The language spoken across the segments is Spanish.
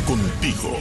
contigo.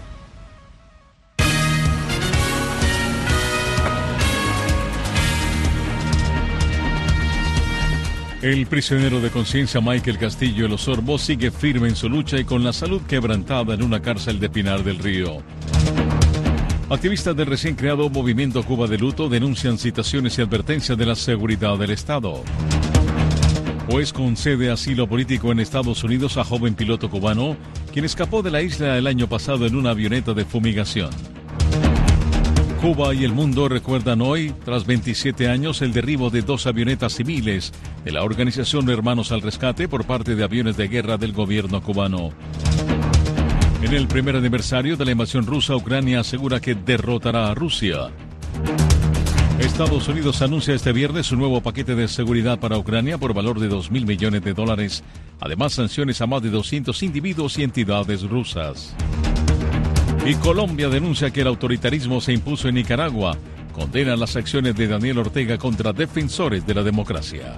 El prisionero de conciencia Michael Castillo El Osorbo sigue firme en su lucha y con la salud quebrantada en una cárcel de Pinar del Río. Activistas del recién creado Movimiento Cuba de Luto denuncian citaciones y advertencias de la seguridad del Estado. Juez concede asilo político en Estados Unidos a joven piloto cubano, quien escapó de la isla el año pasado en una avioneta de fumigación. Cuba y el mundo recuerdan hoy, tras 27 años, el derribo de 2 avionetas civiles de la organización Hermanos al Rescate por parte de aviones de guerra del gobierno cubano. En el primer aniversario de la invasión rusa, Ucrania asegura que derrotará a Rusia. Estados Unidos anuncia este viernes un nuevo paquete de seguridad para Ucrania por valor de $2.000 millones. Además, sanciones a más de 200 individuos y entidades rusas. Y Colombia denuncia que el autoritarismo se impuso en Nicaragua. Condena las acciones de Daniel Ortega contra defensores de la democracia.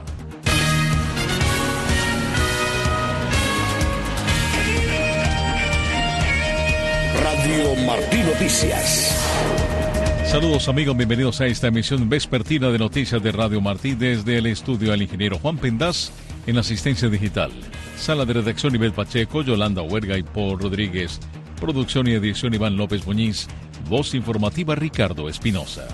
Radio Martí Noticias. Saludos amigos, bienvenidos a esta emisión vespertina de noticias de Radio Martí desde el estudio del ingeniero Juan Pendaz en asistencia digital. Sala de redacción Ivette Pacheco, Yolanda Huerga y Paul Rodríguez. Producción y edición Iván López Muñiz. Voz informativa Ricardo Espinosa.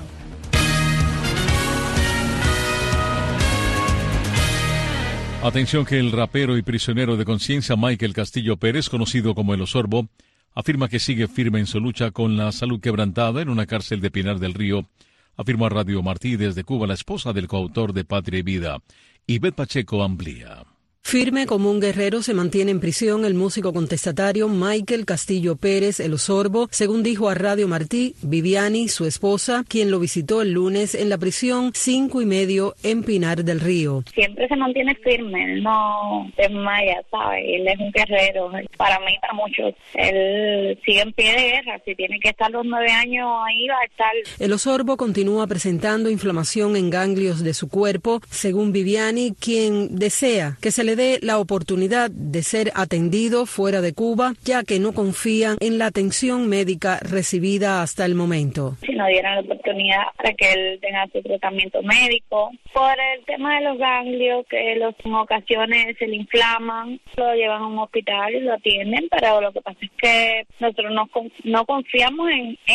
Atención que el rapero y prisionero de conciencia Michael Castillo Pérez, conocido como El Osorbo, afirma que sigue firme en su lucha con la salud quebrantada en una cárcel de Pinar del Río. Afirma a Radio Martí desde Cuba la esposa del coautor de Patria y Vida. Ivette Pacheco amplía. Firme como un guerrero se mantiene en prisión el músico contestatario Michael Castillo Pérez El Osorbo, según dijo a Radio Martí Viviani, su esposa, quien lo visitó el lunes en la prisión 5:30 en Pinar del Río. Siempre se mantiene firme, él no desmaya, ¿sabes? Él es un guerrero, para mí, para muchos. Él sigue en pie de guerra, si tiene que estar los 9 años ahí va a estar. El Osorbo continúa presentando inflamación en ganglios de su cuerpo, según Viviani, quien desea que se le dé la oportunidad de ser atendido fuera de Cuba, ya que no confían en la atención médica recibida hasta el momento. Si nos dieran la oportunidad para que él tenga su tratamiento médico, por el tema de los ganglios, que en ocasiones se le inflaman, lo llevan a un hospital y lo atienden, pero lo que pasa es que nosotros no confiamos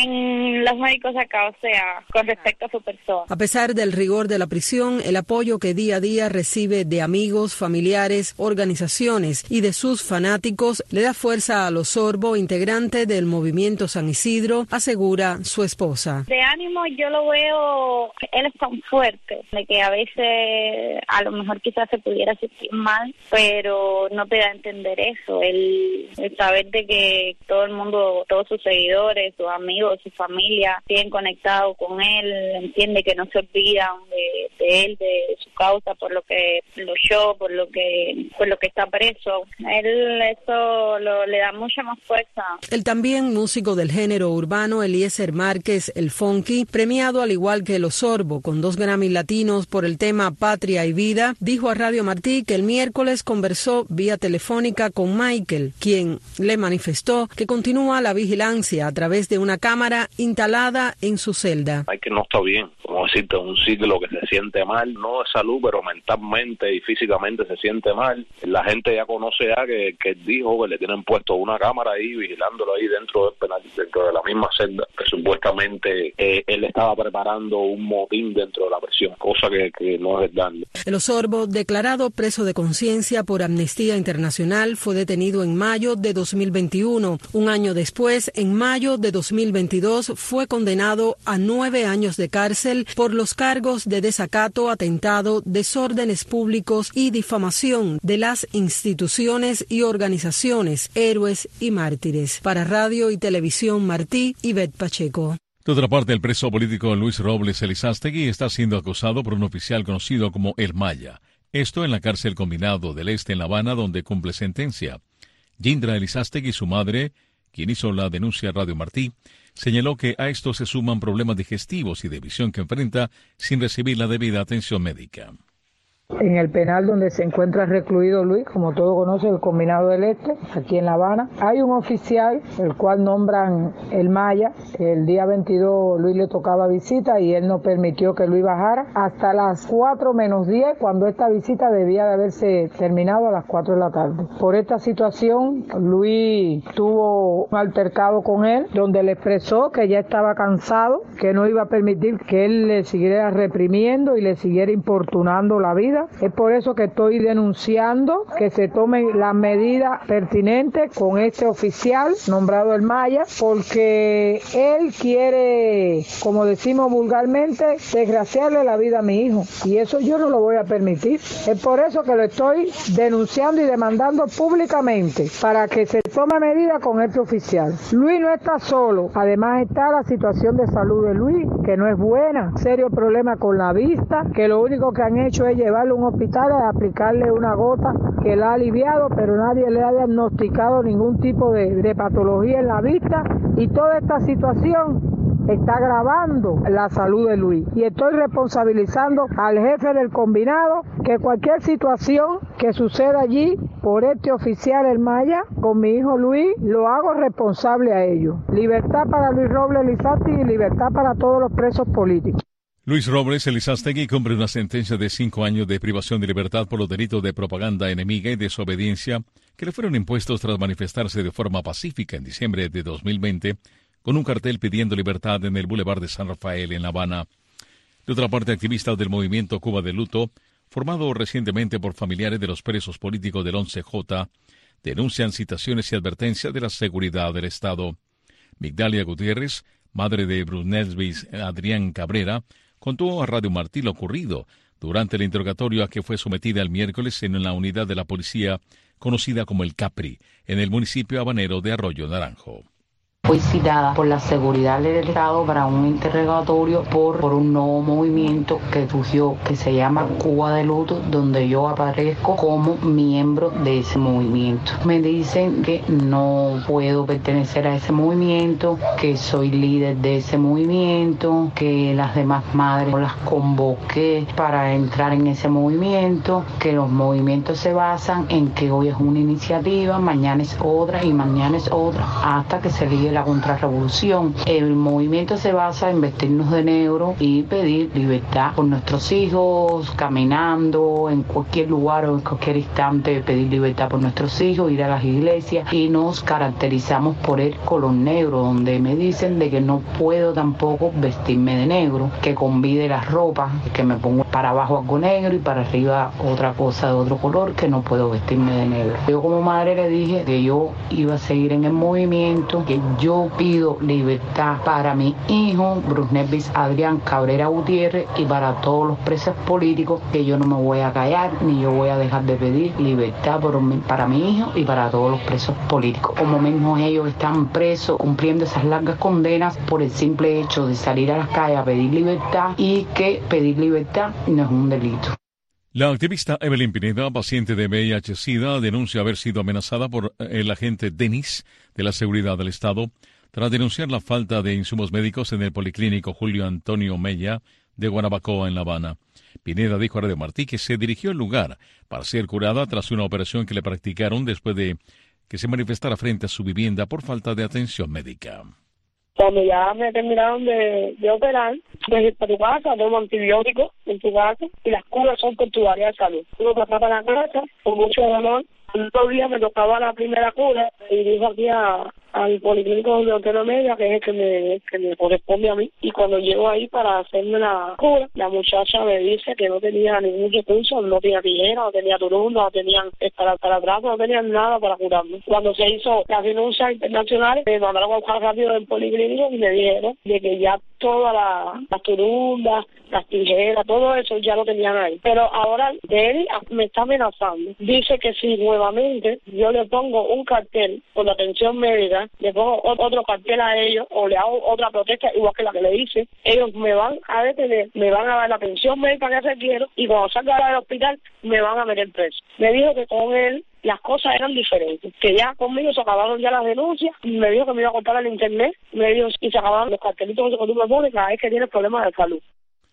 en los médicos acá, o sea, con respecto a su persona. A pesar del rigor de la prisión, el apoyo que día a día recibe de amigos, familiares, organizaciones y de sus fanáticos le da fuerza al Osorbo, integrante del Movimiento San Isidro, asegura su esposa. De ánimo yo lo veo, él es tan fuerte, de que a veces a lo mejor quizás se pudiera sentir mal, pero no te da a entender eso, el saber de que todo el mundo, todos sus seguidores, sus amigos, su familia, siguen conectados con él, entiende que no se olvidan de él, de su causa, por lo que luchó, por lo que está preso. Él eso le da mucha más fuerza. El también músico del género urbano Eliezer Márquez, el Funky, premiado al igual que El Osorbo con 2 Grammy latinos por el tema Patria y Vida, dijo a Radio Martí que el miércoles conversó vía telefónica con Michael, quien le manifestó que continúa la vigilancia a través de una cámara instalada en su celda. Michael no está bien, como decirte, un siglo que se siente mal, no de salud, pero mentalmente y físicamente se siente mal. La gente ya conoce ya que dijo que le tienen puesto una cámara ahí vigilándolo ahí dentro del penal, dentro de la misma celda, que supuestamente él estaba preparando un motín dentro de la prisión, cosa que no es verdad. El Osorbo, declarado preso de conciencia por Amnistía Internacional, fue detenido en mayo de 2021. Un año después, en mayo de 2022, fue condenado a 9 años de cárcel por los cargos de desacato, atentado, desórdenes públicos y difamación de las instituciones y organizaciones, héroes y mártires. Para Radio y Televisión Martí, Ivette Pacheco. De otra parte, el preso político Luis Robles Elizástegui está siendo acusado por un oficial conocido como El Maya. Esto en la cárcel Combinado del Este en La Habana, donde cumple sentencia. Yindra Elizástegui, su madre, quien hizo la denuncia a Radio Martí, señaló que a esto se suman problemas digestivos y de visión que enfrenta sin recibir la debida atención médica. En el penal donde se encuentra recluido Luis, como todo conoce, el Combinado del Este, aquí en La Habana, hay un oficial, el cual nombran el Maya. El día 22 Luis le tocaba visita y él no permitió que Luis bajara hasta las 4 menos 10, cuando esta visita debía de haberse terminado a las 4 de la tarde. Por esta situación, Luis tuvo un altercado con él, donde le expresó que ya estaba cansado, que no iba a permitir que él le siguiera reprimiendo y le siguiera importunando la vida. Es por eso que estoy denunciando que se tomen las medidas pertinentes con este oficial nombrado el Maya, porque él quiere, como decimos vulgarmente, desgraciarle la vida a mi hijo, y eso yo no lo voy a permitir. Es por eso que lo estoy denunciando y demandando públicamente para que se tome medidas con este oficial. Luis no está solo, además está la situación de salud de Luis, que no es buena, serio problema con la vista, que lo único que han hecho es llevarlo a un hospital a aplicarle una gota que la ha aliviado, pero nadie le ha diagnosticado ningún tipo de patología en la vista, y toda esta situación está agravando la salud de Luis. Y estoy responsabilizando al jefe del combinado que cualquier situación que suceda allí por este oficial el Maya con mi hijo Luis, lo hago responsable a ellos. Libertad para Luis Robles Elizástegui y libertad para todos los presos políticos. Luis Robles Elizástegui cumple una sentencia de 5 años de privación de libertad por los delitos de propaganda enemiga y desobediencia que le fueron impuestos tras manifestarse de forma pacífica en diciembre de 2020 con un cartel pidiendo libertad en el Boulevard de San Rafael en La Habana. De otra parte, activistas del movimiento Cuba de Luto, formado recientemente por familiares de los presos políticos del 11J, denuncian citaciones y advertencias de la seguridad del Estado. Migdalia Gutiérrez, madre de Brunelvis Adrián Cabrera, contó a Radio Martí lo ocurrido durante el interrogatorio a que fue sometida el miércoles en la unidad de la policía conocida como el Capri, en el municipio habanero de Arroyo Naranjo. Fui citada por la seguridad del Estado para un interrogatorio por un nuevo movimiento que surgió, que se llama Cuba de Luto, donde yo aparezco como miembro de ese movimiento. Me dicen que no puedo pertenecer a ese movimiento, que soy líder de ese movimiento, que las demás madres las convoqué para entrar en ese movimiento, que los movimientos se basan en que hoy es una iniciativa, mañana es otra y mañana es otra, hasta que se ligue la contrarrevolución. El movimiento se basa en vestirnos de negro y pedir libertad por nuestros hijos, caminando en cualquier lugar o en cualquier instante, pedir libertad por nuestros hijos, ir a las iglesias, y nos caracterizamos por el color negro, donde me dicen de que no puedo tampoco vestirme de negro, que convide la ropa, que me pongo para abajo algo negro y para arriba otra cosa de otro color, que no puedo vestirme de negro. Yo como madre le dije que yo iba a seguir en el movimiento, que yo pido libertad para mi hijo, Brunelvis Adrián Cabrera Gutiérrez, y para todos los presos políticos, que yo no me voy a callar, ni yo voy a dejar de pedir libertad para mi hijo y para todos los presos políticos. Como mismo ellos están presos, cumpliendo esas largas condenas por el simple hecho de salir a las calles a pedir libertad, y que pedir libertad no es un delito. La activista Evelyn Pineda, paciente de VIH-Sida, denuncia haber sido amenazada por el agente Denis de la Seguridad del Estado tras denunciar la falta de insumos médicos en el Policlínico Julio Antonio Mella de Guanabacoa, en La Habana. Pineda dijo a Radio Martí que se dirigió al lugar para ser curada tras una operación que le practicaron después de que se manifestara frente a su vivienda por falta de atención médica. Cuando ya me terminaron de operar, pues para tu casa, tomo antibióticos en tu casa, y las curas son por tu área de salud. Uno pasa para la casa con mucho dolor. El otro día me tocaba la primera cura y dijo aquí al Policlínico de Antonio Mella, que es el que me corresponde a mí, y cuando llego ahí para hacerme la cura, la muchacha me dice que no tenía ningún recurso, no tenía tijera, no tenía turunda, no tenían esparadrapo, no tenían nada para curarme. Cuando se hizo las denuncias internacionales, me mandaron a buscar rápido del Policlínico y me dijeron de que ya todas las turundas, las tijeras, todo eso ya lo tenían ahí. Pero ahora él me está amenazando. Dice que si nuevamente yo le pongo un cartel por la atención médica, le pongo otro cartel a ellos o le hago otra protesta igual que la que le hice, ellos me van a detener, me van a dar la atención médica que requiero, y cuando salga del hospital me van a meter preso. Me dijo que con él las cosas eran diferentes, que ya conmigo se acabaron ya las denuncias, me dijo que me iba a cortar el internet, me dijo y se acabaron los cartelitos que tú me pones cada vez que tienes problemas de salud.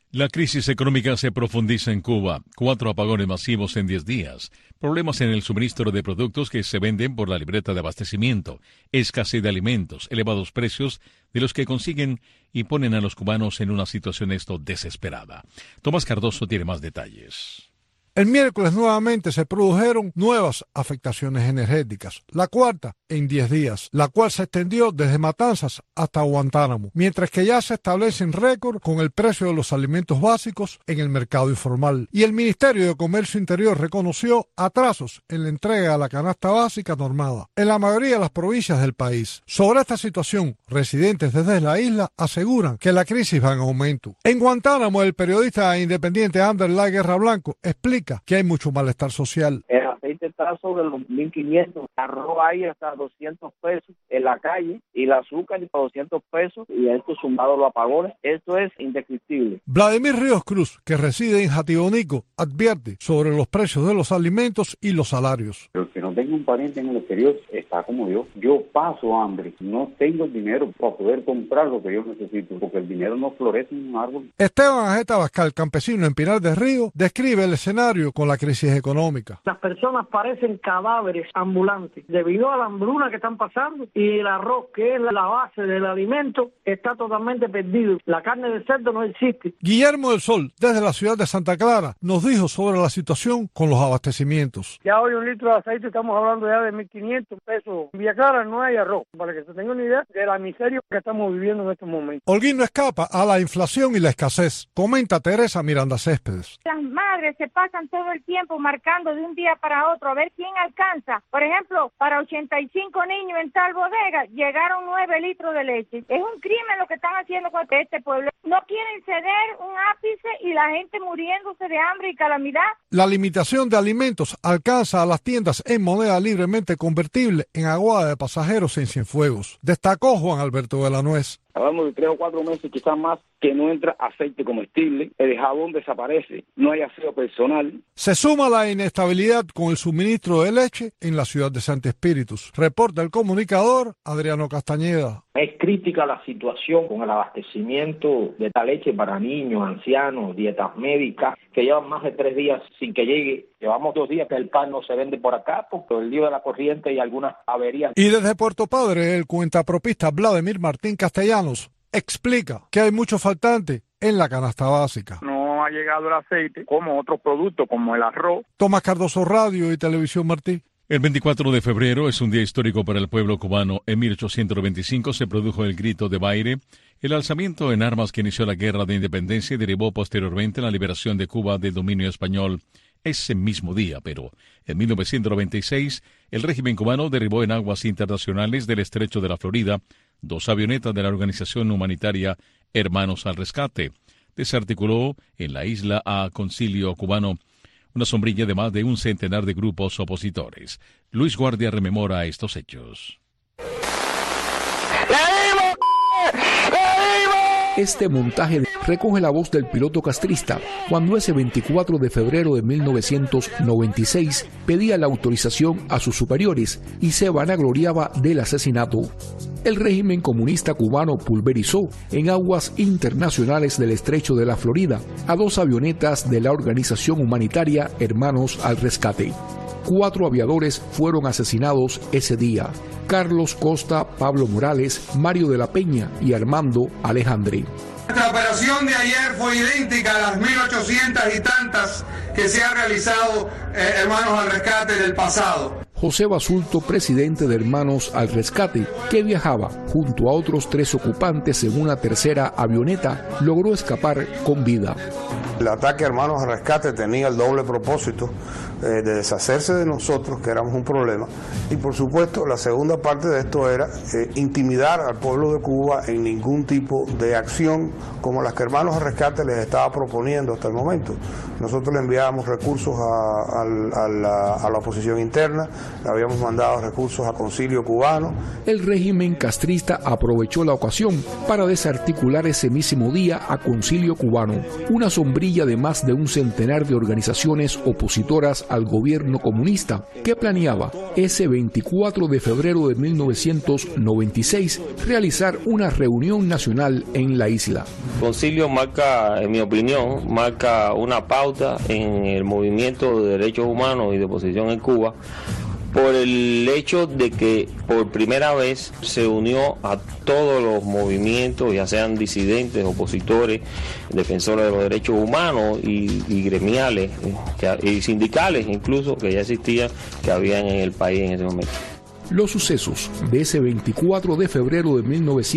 La crisis económica se profundiza en Cuba. 4 apagones masivos en 10 días. Problemas en el suministro de productos que se venden por la libreta de abastecimiento. Escasez de alimentos. Elevados precios de los que consiguen y ponen a los cubanos en una situación desesperada. Tomás Cardoso tiene más detalles. El miércoles nuevamente se produjeron nuevas afectaciones energéticas, la cuarta en 10 días, la cual se extendió desde Matanzas hasta Guantánamo, mientras que ya se establecen récord con el precio de los alimentos básicos en el mercado informal. Y el Ministerio de Comercio Interior reconoció atrasos en la entrega de la canasta básica normada en la mayoría de las provincias del país. Sobre esta situación, residentes desde la isla aseguran que la crisis va en aumento. En Guantánamo, el periodista independiente Ander La Guerra Blanco explica que hay mucho malestar social. El aceite está sobre los 1.500, arroz hay hasta 200 pesos en la calle y el azúcar está 200 pesos y a esto sumado los apagones, esto es indescriptible. Vladimir Ríos Cruz, que reside en Jatibonico, advierte sobre los precios de los alimentos y los salarios. El que no tenga un pariente en el exterior está como yo paso hambre, no tengo el dinero para poder comprar lo que yo necesito, porque el dinero no florece en un árbol. Esteban Ajeta Bascal, campesino en Pinar del Río, describe el escenario con la crisis económica. Las personas parecen cadáveres ambulantes debido a la hambruna que están pasando y el arroz, que es la base del alimento, está totalmente perdido. La carne de cerdo no existe. Guillermo del Sol, desde la ciudad de Santa Clara, nos dijo sobre la situación con los abastecimientos. Ya hoy un litro de aceite estamos hablando ya de 1.500 pesos. En Villa Clara no hay arroz, para que se tenga una idea de la miseria que estamos viviendo en estos momentos. Holguín no escapa a la inflación y la escasez, comenta Teresa Miranda Céspedes. Las madres se pasan todo el tiempo marcando de un día para otro a ver quién alcanza. Por ejemplo, para 85 niños en tal bodega llegaron 9 litros de leche. Es un crimen lo que están haciendo con este pueblo. No quieren ceder un ápice y la gente muriéndose de hambre y calamidad. La limitación de alimentos alcanza a las tiendas en moneda libremente convertible en aguada de pasajeros en Cienfuegos, destacó Juan Alberto de la Nuez. Hablamos de 3 o 4 meses, quizás más, que no entra aceite comestible, el jabón desaparece, no hay aseo personal. Se suma la inestabilidad con el suministro de leche en la ciudad de Santi Espíritus. Reporta el comunicador Adriano Castañeda. Es crítica la situación con el abastecimiento de esta leche para niños, ancianos, dietas médicas, que llevan más de 3 días sin que llegue. Llevamos 2 días que el pan no se vende por acá porque el lío de la corriente y algunas averías. Y desde Puerto Padre, el cuentapropista Vladimir Martín Castellanos explica que hay mucho faltante en la canasta básica. No ha llegado el aceite como otros productos como el arroz. Tomás Cardoso, Radio y Televisión Martí. El 24 de febrero es un día histórico para el pueblo cubano. En 1825 se produjo el Grito de Baire, el alzamiento en armas que inició la Guerra de Independencia y derivó posteriormente en la liberación de Cuba del dominio español. Ese mismo día, pero en 1996, el régimen cubano derribó en aguas internacionales del Estrecho de la Florida 2 avionetas de la organización humanitaria Hermanos al Rescate. Desarticuló en la isla a Concilio Cubano, una sombrilla de más de un centenar de grupos opositores. Luis Guardia rememora estos hechos. Este montaje recoge la voz del piloto castrista cuando ese 24 de febrero de 1996 pedía la autorización a sus superiores y se vanagloriaba del asesinato. El régimen comunista cubano pulverizó en aguas internacionales del Estrecho de la Florida a 2 avionetas de la organización humanitaria Hermanos al Rescate. 4 aviadores fueron asesinados ese día: Carlos Costa, Pablo Morales, Mario de la Peña y Armando Alejandre. Nuestra operación de ayer fue idéntica a las 1800 y tantas que se han realizado Hermanos al Rescate del pasado. José Basulto, presidente de Hermanos al Rescate, que viajaba junto a otros 3 ocupantes en una tercera avioneta, logró escapar con vida. El ataque a Hermanos al Rescate tenía el doble propósito de deshacerse de nosotros, que éramos un problema, y por supuesto la segunda parte de esto era intimidar al pueblo de Cuba en ningún tipo de acción como las que Hermanos al Rescate les estaba proponiendo hasta el momento. Nosotros le enviábamos recursos a la oposición interna, le habíamos mandado recursos a Concilio Cubano. El régimen castrista aprovechó la ocasión para desarticular ese mismo día a Concilio Cubano, una sombrilla semilla de más de un centenar de organizaciones opositoras al gobierno comunista, que planeaba ese 24 de febrero de 1996 realizar una reunión nacional en la isla. El concilio marca, en mi opinión, marca una pauta en el movimiento de derechos humanos y de oposición en Cuba, por el hecho de que por primera vez se unió a todos los movimientos, ya sean disidentes, opositores, defensores de los derechos humanos y gremiales y sindicales incluso, que ya existían, que habían en el país en ese momento. Los sucesos de ese 24 de febrero de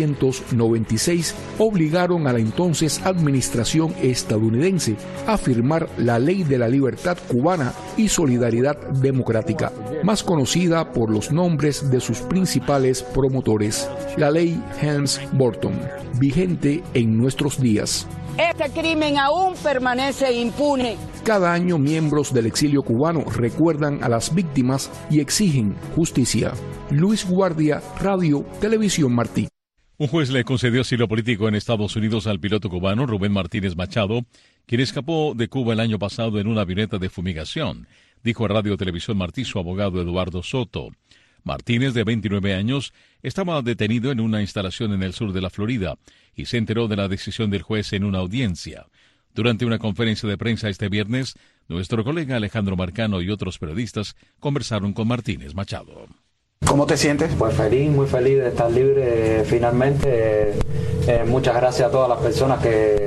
1996 obligaron a la entonces administración estadounidense a firmar la Ley de la Libertad Cubana y Solidaridad Democrática, más conocida por los nombres de sus principales promotores, la Ley Helms-Burton, vigente en nuestros días. Este crimen aún permanece impune. Cada año miembros del exilio cubano recuerdan a las víctimas y exigen justicia. Luis Guardia, Radio Televisión Martí. Un juez le concedió asilo político en Estados Unidos al piloto cubano Rubén Martínez Machado, quien escapó de Cuba el año pasado en una avioneta de fumigación, dijo a Radio Televisión Martí su abogado Eduardo Soto. Martínez, de 29 años, estaba detenido en una instalación en el sur de la Florida y se enteró de la decisión del juez en una audiencia. Durante una conferencia de prensa este viernes, nuestro colega Alejandro Marcano y otros periodistas conversaron con Martínez Machado. ¿Cómo te sientes? Pues feliz, muy feliz de estar libre finalmente. Muchas gracias a todas las personas que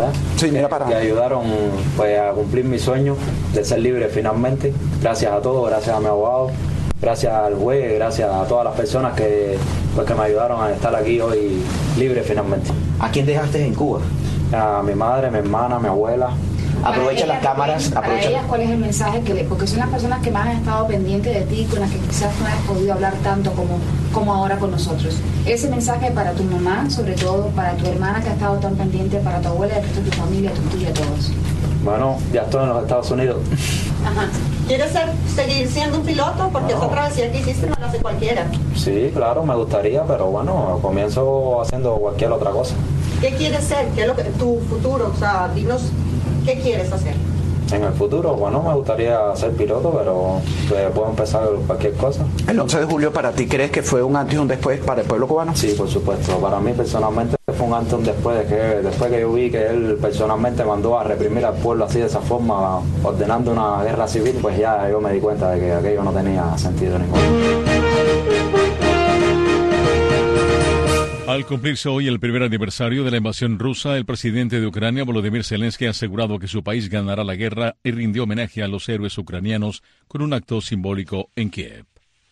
ayudaron pues, a cumplir mi sueño de ser libre finalmente. Gracias a todos, gracias a mi abogado, gracias al juez, gracias a todas las personas que me ayudaron a estar aquí hoy libre finalmente. ¿A quién dejaste en Cuba? A mi madre, mi hermana, mi abuela. Aprovecha las cámaras. Para ellas, ¿cuál es el mensaje porque son las personas que más han estado pendientes de ti, con las que quizás no has podido hablar tanto como ahora con nosotros? Ese mensaje para tu mamá, sobre todo para tu hermana que ha estado tan pendiente, para tu abuela, el resto de tu familia, tu tía, todos. Bueno, ya estoy en los Estados Unidos. Ajá. ¿Quieres seguir siendo un piloto? Porque esa travesía que hiciste no la hace cualquiera. Sí, claro, me gustaría, pero bueno, comienzo haciendo cualquier otra cosa. ¿Qué quieres ser? ¿Qué es lo que tu futuro? O sea, dinos, ¿qué quieres hacer? En el futuro, bueno, me gustaría ser piloto, pero puedo empezar cualquier cosa. ¿El 11 de julio para ti crees que fue un antes y un después para el pueblo cubano? Sí, por supuesto. Para mí personalmente fue un antes y un después, después que yo vi que él personalmente mandó a reprimir al pueblo así de esa forma, ordenando una guerra civil, pues ya yo me di cuenta de que aquello no tenía sentido ninguno. Al cumplirse hoy el primer aniversario de la invasión rusa, el presidente de Ucrania, Volodymyr Zelensky, ha asegurado que su país ganará la guerra y rindió homenaje a los héroes ucranianos con un acto simbólico en Kiev.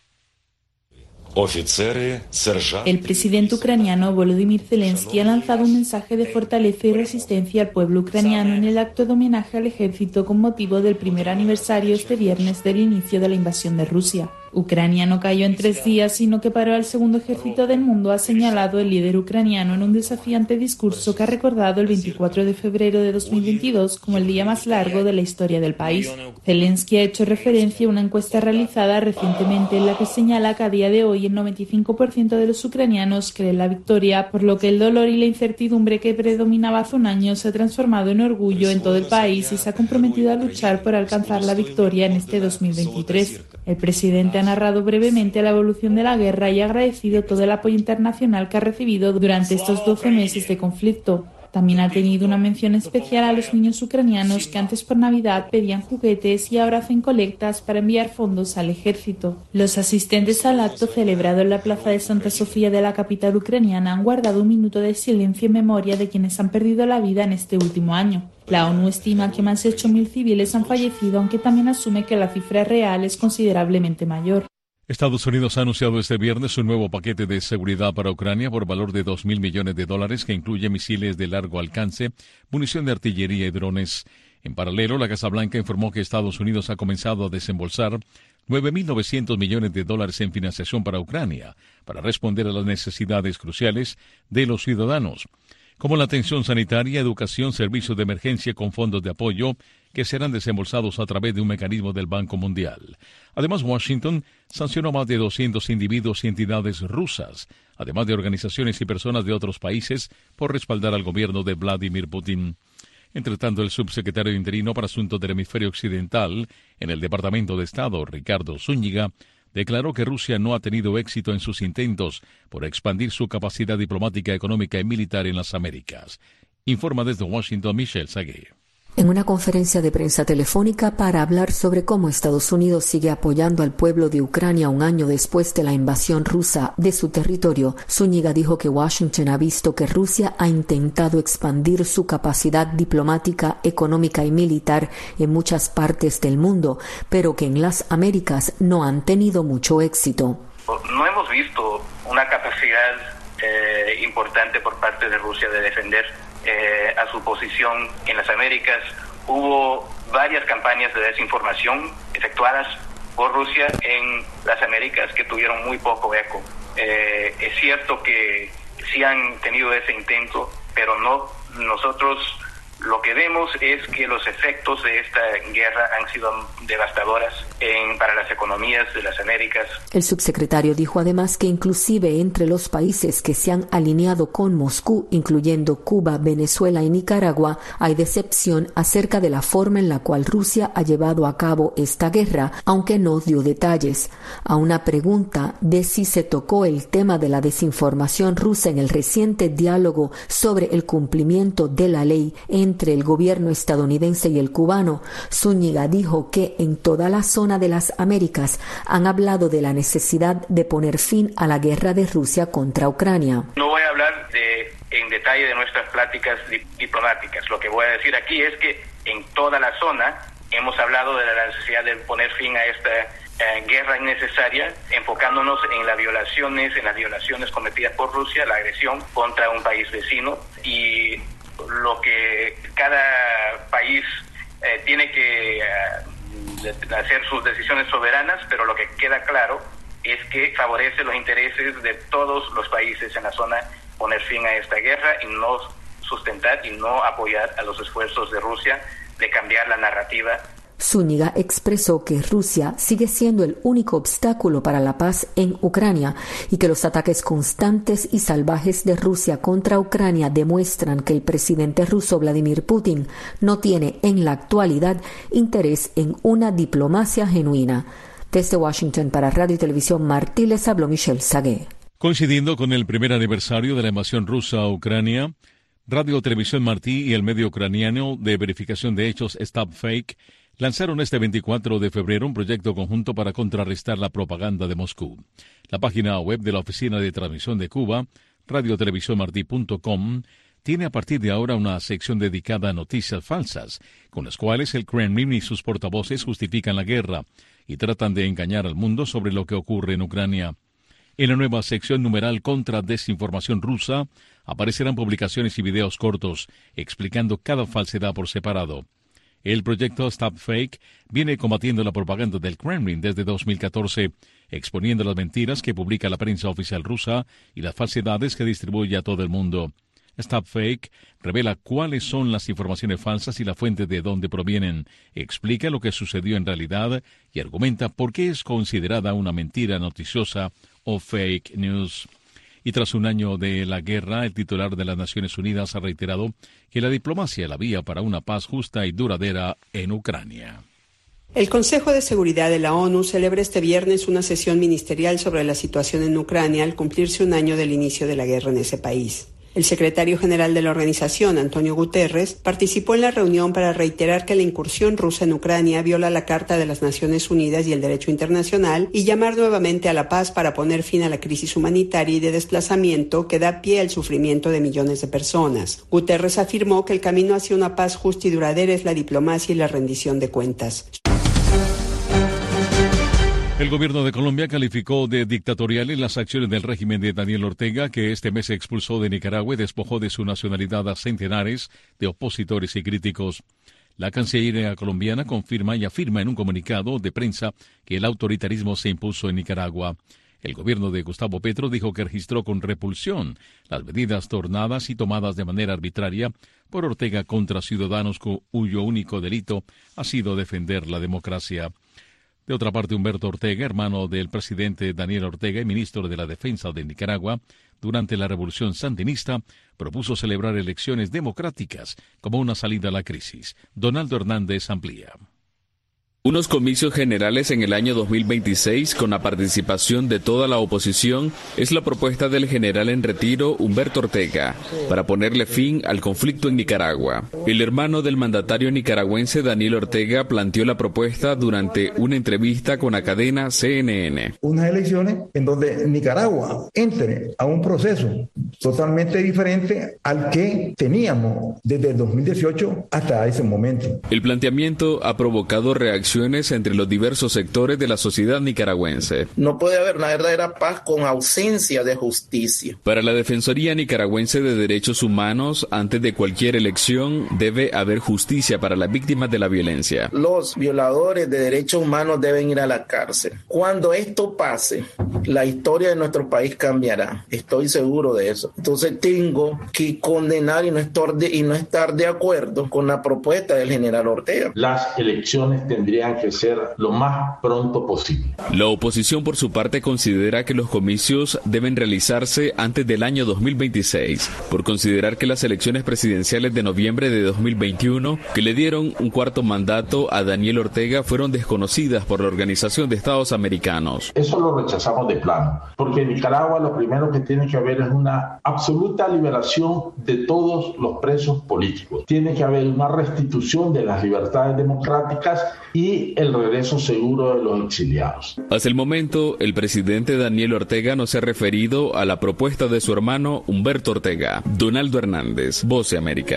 El presidente ucraniano Volodymyr Zelensky ha lanzado un mensaje de fortaleza y resistencia al pueblo ucraniano en el acto de homenaje al ejército con motivo del primer aniversario este viernes del inicio de la invasión de Rusia. Ucrania no cayó en 3 días, sino que paró al segundo ejército del mundo, ha señalado el líder ucraniano en un desafiante discurso que ha recordado el 24 de febrero de 2022 como el día más largo de la historia del país. Zelensky ha hecho referencia a una encuesta realizada recientemente en la que señala que a día de hoy el 95% de los ucranianos creen la victoria, por lo que el dolor y la incertidumbre que predominaba hace un año se ha transformado en orgullo en todo el país y se ha comprometido a luchar por alcanzar la victoria en este 2023. El presidente ha narrado brevemente la evolución de la guerra y ha agradecido todo el apoyo internacional que ha recibido durante estos 12 meses de conflicto. También ha tenido una mención especial a los niños ucranianos que antes por Navidad pedían juguetes y ahora hacen colectas para enviar fondos al ejército. Los asistentes al acto celebrado en la plaza de Santa Sofía de la capital ucraniana han guardado un minuto de silencio en memoria de quienes han perdido la vida en este último año. La ONU estima que más de 8.000 civiles han fallecido, aunque también asume que la cifra real es considerablemente mayor. Estados Unidos ha anunciado este viernes un nuevo paquete de seguridad para Ucrania por valor de $2.000 millones que incluye misiles de largo alcance, munición de artillería y drones. En paralelo, la Casa Blanca informó que Estados Unidos ha comenzado a desembolsar $9.900 millones en financiación para Ucrania para responder a las necesidades cruciales de los ciudadanos, como la atención sanitaria, educación, servicios de emergencia con fondos de apoyo que serán desembolsados a través de un mecanismo del Banco Mundial. Además, Washington sancionó a más de 200 individuos y entidades rusas, además de organizaciones y personas de otros países, por respaldar al gobierno de Vladimir Putin. Entre tanto, el subsecretario interino para Asuntos del Hemisferio Occidental en el Departamento de Estado, Ricardo Zúñiga, declaró que Rusia no ha tenido éxito en sus intentos por expandir su capacidad diplomática, económica y militar en las Américas. Informa desde Washington Michelle Sagué. En una conferencia de prensa telefónica para hablar sobre cómo Estados Unidos sigue apoyando al pueblo de Ucrania un año después de la invasión rusa de su territorio, Zúñiga dijo que Washington ha visto que Rusia ha intentado expandir su capacidad diplomática, económica y militar en muchas partes del mundo, pero que en las Américas no han tenido mucho éxito. No hemos visto una capacidad importante por parte de Rusia de defender a su posición en las Américas. Hubo varias campañas de desinformación efectuadas por Rusia en las Américas que tuvieron muy poco eco. Es cierto que sí han tenido ese intento, pero no. Nosotros lo que vemos es que los efectos de esta guerra han sido devastadoras para las economías de las Américas. El subsecretario dijo además que inclusive entre los países que se han alineado con Moscú, incluyendo Cuba, Venezuela y Nicaragua, hay decepción acerca de la forma en la cual Rusia ha llevado a cabo esta guerra, aunque no dio detalles. A una pregunta de si se tocó el tema de la desinformación rusa en el reciente diálogo sobre el cumplimiento de la ley entre el gobierno estadounidense y el cubano, Zúñiga dijo que en toda la zona de las Américas han hablado de la necesidad de poner fin a la guerra de Rusia contra Ucrania. No voy a hablar en detalle de nuestras pláticas diplomáticas. Lo que voy a decir aquí es que en toda la zona hemos hablado de la necesidad de poner fin a esta guerra innecesaria, enfocándonos en las violaciones cometidas por Rusia, la agresión contra un país vecino, y lo que cada país tiene que hacer sus decisiones soberanas, pero lo que queda claro es que favorece los intereses de todos los países en la zona poner fin a esta guerra y no sustentar y no apoyar a los esfuerzos de Rusia de cambiar la narrativa. Zúñiga expresó que Rusia sigue siendo el único obstáculo para la paz en Ucrania y que los ataques constantes y salvajes de Rusia contra Ucrania demuestran que el presidente ruso Vladimir Putin no tiene en la actualidad interés en una diplomacia genuina. Desde Washington para Radio y Televisión Martí les habló Michelle Sagué. Coincidiendo con el primer aniversario de la invasión rusa a Ucrania, Radio Televisión Martí y el medio ucraniano de verificación de hechos Stop Fake lanzaron este 24 de febrero un proyecto conjunto para contrarrestar la propaganda de Moscú. La página web de la Oficina de Transmisión de Cuba, radiotelevisiónmartí.com, tiene a partir de ahora una sección dedicada a noticias falsas, con las cuales el Kremlin y sus portavoces justifican la guerra y tratan de engañar al mundo sobre lo que ocurre en Ucrania. En la nueva sección numeral contra desinformación rusa aparecerán publicaciones y videos cortos explicando cada falsedad por separado. El proyecto Stop Fake viene combatiendo la propaganda del Kremlin desde 2014, exponiendo las mentiras que publica la prensa oficial rusa y las falsedades que distribuye a todo el mundo. Stop Fake revela cuáles son las informaciones falsas y la fuente de dónde provienen, explica lo que sucedió en realidad y argumenta por qué es considerada una mentira noticiosa o fake news. Y tras un año de la guerra, el titular de las Naciones Unidas ha reiterado que la diplomacia es la vía para una paz justa y duradera en Ucrania. El Consejo de Seguridad de la ONU celebra este viernes una sesión ministerial sobre la situación en Ucrania al cumplirse un año del inicio de la guerra en ese país. El secretario general de la organización, Antonio Guterres, participó en la reunión para reiterar que la incursión rusa en Ucrania viola la Carta de las Naciones Unidas y el derecho internacional y llamar nuevamente a la paz para poner fin a la crisis humanitaria y de desplazamiento que da pie al sufrimiento de millones de personas. Guterres afirmó que el camino hacia una paz justa y duradera es la diplomacia y la rendición de cuentas. El gobierno de Colombia calificó de dictatoriales las acciones del régimen de Daniel Ortega, que este mes expulsó de Nicaragua y despojó de su nacionalidad a centenares de opositores y críticos. La Cancillería colombiana confirma y afirma en un comunicado de prensa que el autoritarismo se impuso en Nicaragua. El gobierno de Gustavo Petro dijo que registró con repulsión las medidas tornadas y tomadas de manera arbitraria por Ortega contra ciudadanos cuyo único delito ha sido defender la democracia. De otra parte, Humberto Ortega, hermano del presidente Daniel Ortega y ministro de la Defensa de Nicaragua, durante la revolución sandinista, propuso celebrar elecciones democráticas como una salida a la crisis. Donaldo Hernández amplía. Unos comicios generales en el año 2026 con la participación de toda la oposición es la propuesta del general en retiro Humberto Ortega para ponerle fin al conflicto en Nicaragua. El hermano del mandatario nicaragüense Daniel Ortega planteó la propuesta durante una entrevista con la cadena CNN. Unas elecciones en donde Nicaragua entre a un proceso totalmente diferente al que teníamos desde el 2018 hasta ese momento. El planteamiento ha provocado reacciones entre los diversos sectores de la sociedad nicaragüense. No puede haber una verdadera paz con ausencia de justicia. Para la Defensoría Nicaragüense de Derechos Humanos, antes de cualquier elección, debe haber justicia para las víctimas de la violencia. Los violadores de derechos humanos deben ir a la cárcel. Cuando esto pase, la historia de nuestro país cambiará. Estoy seguro de eso. Entonces tengo que condenar y no estar de acuerdo con la propuesta del general Ortega. Las elecciones tendrían que ser lo más pronto posible. La oposición, por su parte, considera que los comicios deben realizarse antes del año 2026, por considerar que las elecciones presidenciales de noviembre de 2021, que le dieron un cuarto mandato a Daniel Ortega, fueron desconocidas por la Organización de Estados Americanos. Eso lo rechazamos de plano, porque en Nicaragua lo primero que tiene que haber es una absoluta liberación de todos los presos políticos. Tiene que haber una restitución de las libertades democráticas y el regreso seguro de los exiliados. Hasta el momento, el presidente Daniel Ortega no se ha referido a la propuesta de su hermano Humberto Ortega. Donaldo Hernández, Voz de América.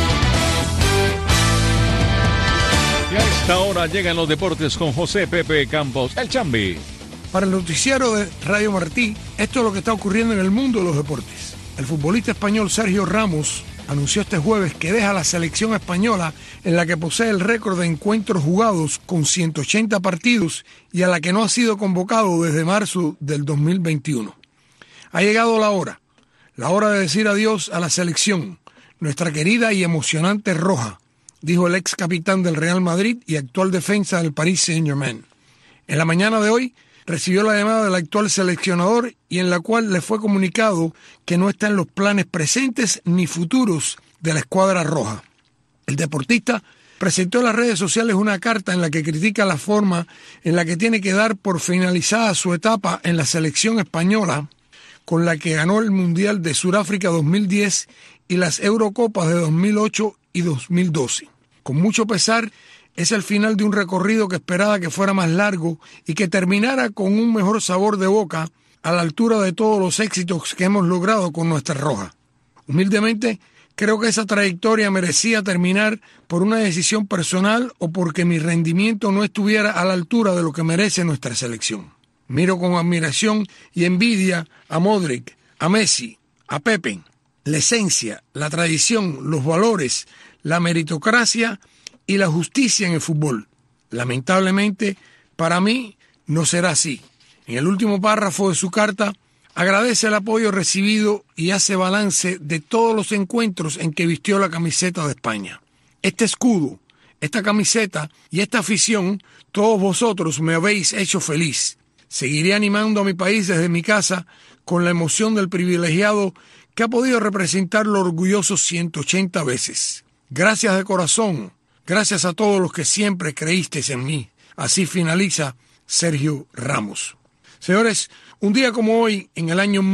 Y a esta hora llegan los deportes con José Pepe Campos, el Chambi. Para el noticiero de Radio Martí, esto es lo que está ocurriendo en el mundo de los deportes. El futbolista español Sergio Ramos anunció este jueves que deja la selección española, en la que posee el récord de encuentros jugados con 180 partidos y a la que no ha sido convocado desde marzo del 2021. Ha llegado la hora de decir adiós a la selección, nuestra querida y emocionante roja, dijo el ex capitán del Real Madrid y actual defensa del Paris Saint-Germain. En la mañana de hoy recibió la llamada del actual seleccionador y en la cual le fue comunicado que no está en los planes presentes ni futuros de la escuadra roja. El deportista presentó en las redes sociales una carta en la que critica la forma en la que tiene que dar por finalizada su etapa en la selección española, con la que ganó el Mundial de Sudáfrica 2010 y las Eurocopas de 2008 y 2012. Con mucho pesar, es el final de un recorrido que esperaba que fuera más largo y que terminara con un mejor sabor de boca a la altura de todos los éxitos que hemos logrado con nuestra roja. Humildemente, creo que esa trayectoria merecía terminar por una decisión personal o porque mi rendimiento no estuviera a la altura de lo que merece nuestra selección. Miro con admiración y envidia a Modric, a Messi, a Pepe. La esencia, la tradición, los valores, la meritocracia y la justicia en el fútbol. Lamentablemente, para mí, no será así. En el último párrafo de su carta, agradece el apoyo recibido y hace balance de todos los encuentros en que vistió la camiseta de España. Este escudo, esta camiseta y esta afición, todos vosotros me habéis hecho feliz. Seguiré animando a mi país desde mi casa con la emoción del privilegiado que ha podido representarlo orgulloso 180 veces. Gracias de corazón. Gracias a todos los que siempre creísteis en mí. Así finaliza Sergio Ramos. Señores, un día como hoy, en el año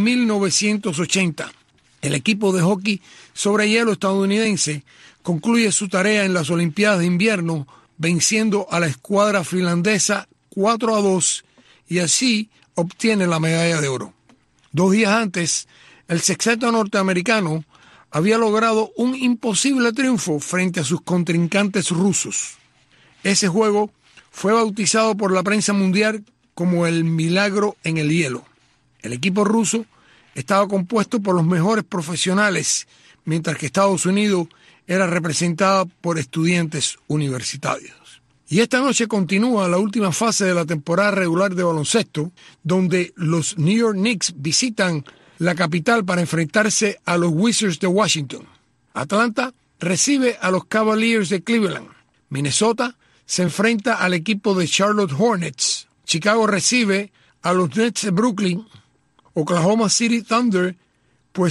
1980, el equipo de hockey sobre hielo estadounidense concluye su tarea en las Olimpiadas de Invierno, venciendo a la escuadra finlandesa 4-2 y así obtiene la medalla de oro. 2 días antes, el sexteto norteamericano había logrado un imposible triunfo frente a sus contrincantes rusos. Ese juego fue bautizado por la prensa mundial como el milagro en el hielo. El equipo ruso estaba compuesto por los mejores profesionales, mientras que Estados Unidos era representada por estudiantes universitarios. Y esta noche continúa la última fase de la temporada regular de baloncesto, donde los New York Knicks visitan la capital para enfrentarse a los Wizards de Washington. Atlanta recibe a los Cavaliers de Cleveland. Minnesota se enfrenta al equipo de Charlotte Hornets. Chicago recibe a los Nets de Brooklyn. Oklahoma City Thunder